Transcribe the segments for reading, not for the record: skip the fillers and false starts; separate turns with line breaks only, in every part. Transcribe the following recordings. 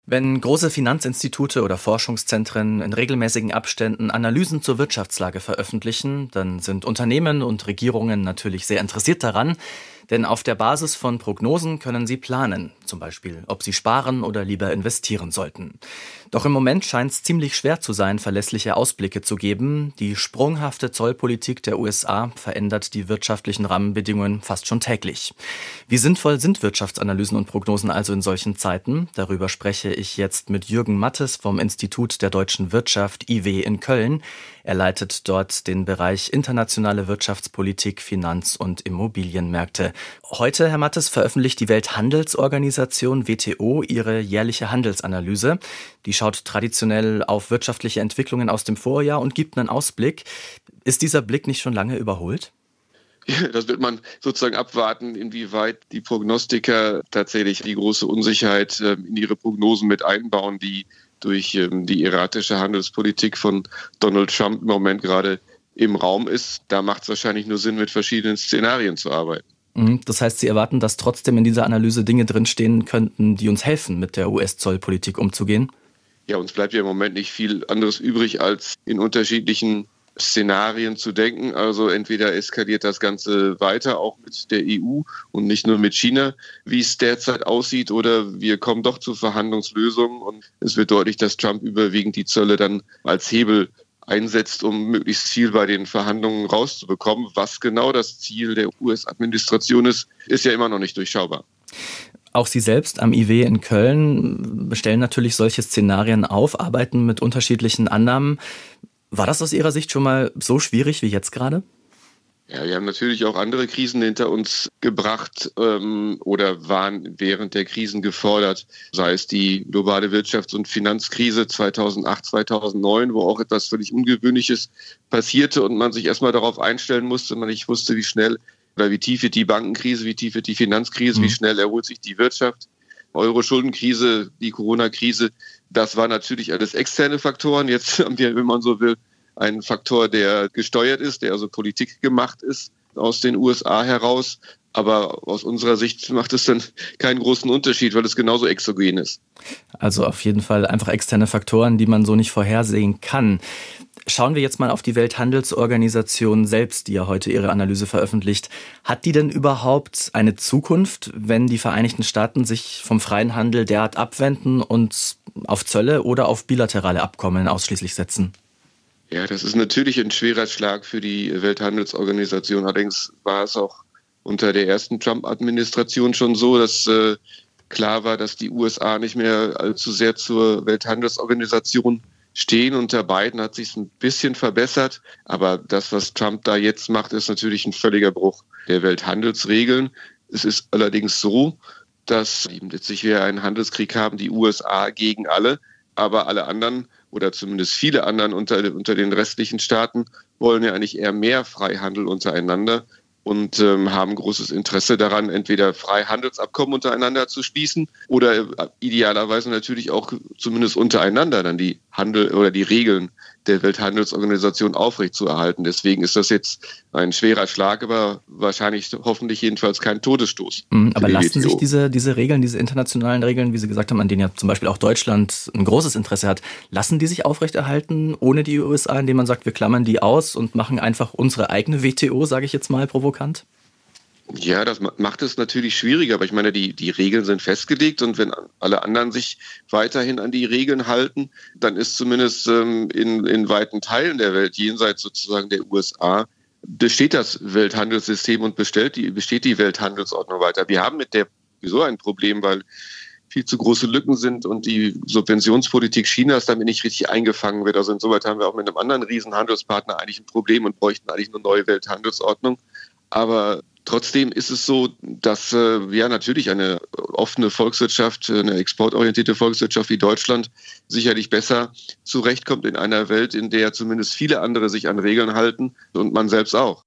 Wenn große Finanzinstitute oder Forschungszentren in regelmäßigen Abständen Analysen zur Wirtschaftslage veröffentlichen, dann sind Unternehmen und Regierungen natürlich sehr interessiert daran, denn auf der Basis von Prognosen können sie planen, zum Beispiel, ob sie sparen oder lieber investieren sollten. Doch im Moment scheint es ziemlich schwer zu sein, verlässliche Ausblicke zu geben. Die sprunghafte Zollpolitik der USA verändert die wirtschaftlichen Rahmenbedingungen fast schon täglich. Wie sinnvoll sind Wirtschaftsanalysen und Prognosen also in solchen Zeiten? Darüber spreche ich jetzt mit Jürgen Mattes vom Institut der Deutschen Wirtschaft IW in Köln. Er leitet dort den Bereich internationale Wirtschaftspolitik, Finanz- und Immobilienmärkte. Heute, Herr Mattes, veröffentlicht die Welthandelsorganisation WTO ihre jährliche Handelsanalyse. Die schaut traditionell auf wirtschaftliche Entwicklungen aus dem Vorjahr und gibt einen Ausblick. Ist dieser Blick nicht schon lange überholt?
Ja, das wird man sozusagen abwarten, inwieweit die Prognostiker tatsächlich die große Unsicherheit in ihre Prognosen mit einbauen, die durch die erratische Handelspolitik von Donald Trump im Moment gerade im Raum ist. Da macht es wahrscheinlich nur Sinn, mit verschiedenen Szenarien zu arbeiten.
Das heißt, Sie erwarten, dass trotzdem in dieser Analyse Dinge drinstehen könnten, die uns helfen, mit der US-Zollpolitik umzugehen?
Ja, uns bleibt ja im Moment nicht viel anderes übrig, als in unterschiedlichen Szenarien zu denken. Also entweder eskaliert das Ganze weiter, auch mit der EU und nicht nur mit China, wie es derzeit aussieht, oder wir kommen doch zu Verhandlungslösungen und es wird deutlich, dass Trump überwiegend die Zölle dann als Hebel einsetzt, um möglichst viel bei den Verhandlungen rauszubekommen. Was genau das Ziel der US-Administration ist, ist ja immer noch nicht durchschaubar.
Auch Sie selbst am IW in Köln stellen natürlich solche Szenarien auf, arbeiten mit unterschiedlichen Annahmen. War das aus Ihrer Sicht schon mal so schwierig wie jetzt gerade?
Ja, wir haben natürlich auch andere Krisen hinter uns gebracht oder waren während der Krisen gefordert, sei es die globale Wirtschafts- und Finanzkrise 2008, 2009, wo auch etwas völlig Ungewöhnliches passierte und man sich erstmal darauf einstellen musste, man nicht wusste, wie schnell oder wie tief wird die Bankenkrise, wie tief wird die Finanzkrise, wie schnell erholt sich die Wirtschaft. Euro-Schuldenkrise, die Corona-Krise, das waren natürlich alles externe Faktoren. Jetzt haben wir, wenn man so will, einen Faktor, der gesteuert ist, der also Politik gemacht ist aus den USA heraus. Aber aus unserer Sicht macht es dann keinen großen Unterschied, weil es genauso exogen ist.
Also auf jeden Fall einfach externe Faktoren, die man so nicht vorhersehen kann. Schauen wir jetzt mal auf die Welthandelsorganisation selbst, die ja heute ihre Analyse veröffentlicht. Hat die denn überhaupt eine Zukunft, wenn die Vereinigten Staaten sich vom freien Handel derart abwenden und auf Zölle oder auf bilaterale Abkommen ausschließlich setzen?
Ja, das ist natürlich ein schwerer Schlag für die Welthandelsorganisation. Allerdings war es auch unter der ersten Trump-Administration schon so, dass klar war, dass die USA nicht mehr allzu sehr zur Welthandelsorganisation stehen. Unter Biden hat sich ein bisschen verbessert, aber das, was Trump da jetzt macht, ist natürlich ein völliger Bruch der Welthandelsregeln. Es ist allerdings so, dass letztlich wir einen Handelskrieg haben, die USA gegen alle, aber alle anderen oder zumindest viele anderen unter den restlichen Staaten wollen ja eigentlich eher mehr Freihandel untereinander und haben großes Interesse daran, entweder Freihandelsabkommen untereinander zu schließen oder idealerweise natürlich auch zumindest untereinander dann die Handel oder die Regeln der Welthandelsorganisation aufrechtzuerhalten. Deswegen ist das jetzt ein schwerer Schlag, aber wahrscheinlich, hoffentlich jedenfalls kein Todesstoß.
Aber lassen sich diese Regeln, diese internationalen Regeln, wie Sie gesagt haben, an denen ja zum Beispiel auch Deutschland ein großes Interesse hat, lassen die sich aufrechterhalten ohne die USA, indem man sagt, wir klammern die aus und machen einfach unsere eigene WTO, sage ich jetzt mal provokant?
Ja, das macht es natürlich schwieriger, aber ich meine, die Regeln sind festgelegt und wenn alle anderen sich weiterhin an die Regeln halten, dann ist zumindest in weiten Teilen der Welt, jenseits sozusagen der USA, besteht das Welthandelssystem und besteht die Welthandelsordnung weiter. Wir haben mit der sowieso ein Problem, weil viel zu große Lücken sind und die Subventionspolitik Chinas damit nicht richtig eingefangen wird. Also insoweit haben wir auch mit einem anderen Riesenhandelspartner eigentlich ein Problem und bräuchten eigentlich eine neue Welthandelsordnung. Aber trotzdem ist es so, dass natürlich eine offene Volkswirtschaft, eine exportorientierte Volkswirtschaft wie Deutschland sicherlich besser zurechtkommt in einer Welt, in der zumindest viele andere sich an Regeln halten und man selbst auch.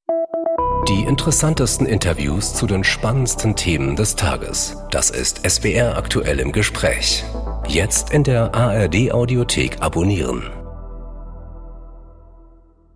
Die interessantesten Interviews zu den spannendsten Themen des Tages. Das ist SWR aktuell im Gespräch. Jetzt in der ARD Audiothek abonnieren.